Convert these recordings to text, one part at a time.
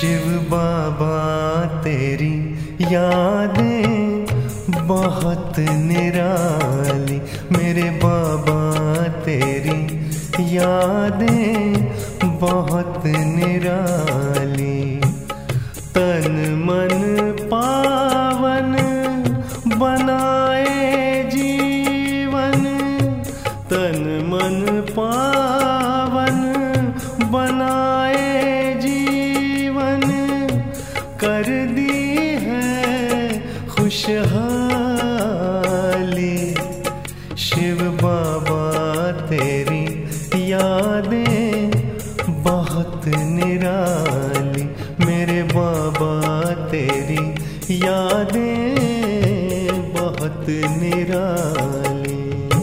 शिव बाबा तेरी यादें बहुत निराली, मेरे बाबा तेरी यादें बहुत निराली। तन मन पावन बनाए जीवन, तन मन पावन बनाए जीवन, कर दी है खुशहाली। शिव बाबा तेरी यादें बहुत निराली, मेरे बाबा तेरी यादें बहुत निराली।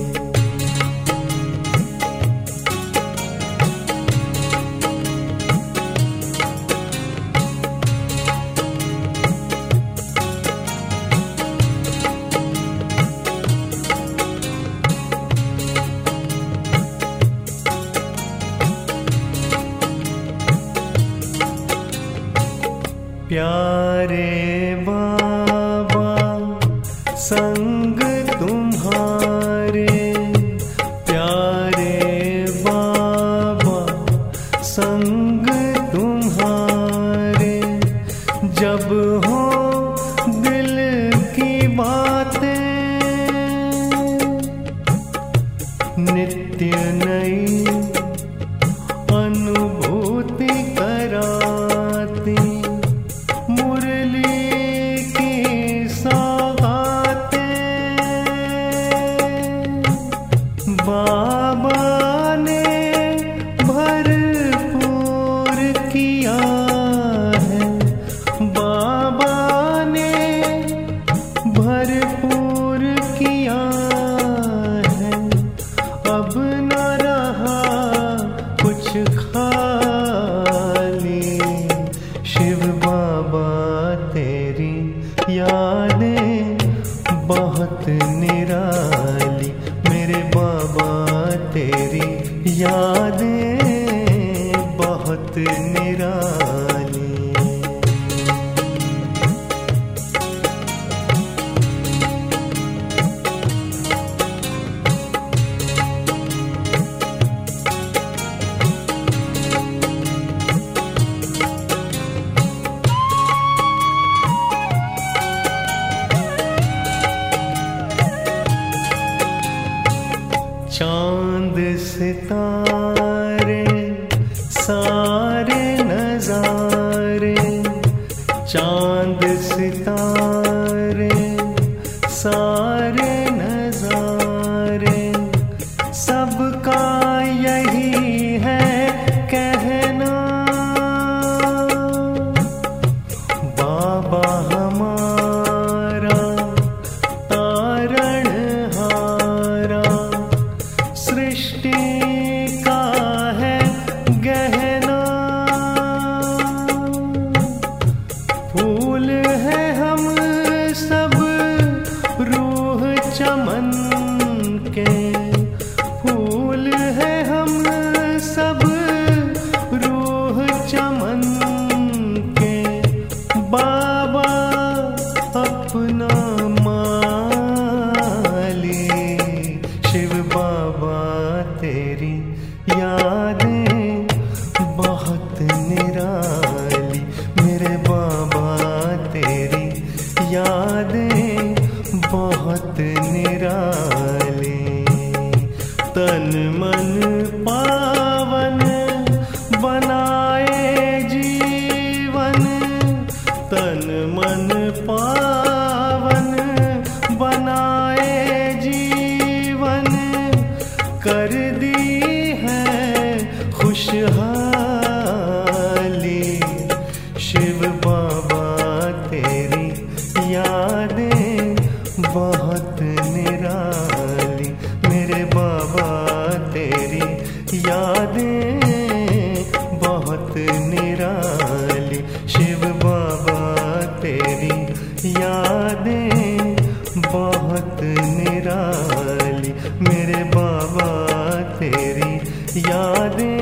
प्यारे बाबा संग तुम्हारे, प्यारे बाबा संग तुम्हारे, जब हो दिल की बातें नित्य नई अनुभूति कराती। बाबा ने भरपूर किया है, बाबा ने भरपूर किया है, अब न रहा कुछ खाली। शिव बाबा तेरी यादें बहुत निराली, मेरे बाबा तेरी यादें बहुत निराली। चांद सितारे सारे नजारे, चांद सितारे सारे नजारे, सबका यही है कहना। बाबा हमारा तारणहारा, सृष्टि का है गहना। फूल है हम सब रूह चमन के, फूल है हम सब रूह चमन के, बाबा अपना माली। शिव बाबा तेरी यादें बहुत निराली, मेरे बाबा तेरी यादें बहुत निराली। तन मन पावन बनाए जीवन, तन मन पावन बनाए जीवन, कर दी है खुशहाली। शिव बाबा तेरी यादें बहुत निराली, मेरे बाबा तेरी यादें बहुत निराली। शिव बाबा तेरी यादें बहुत निराली, मेरे बाबा तेरी यादें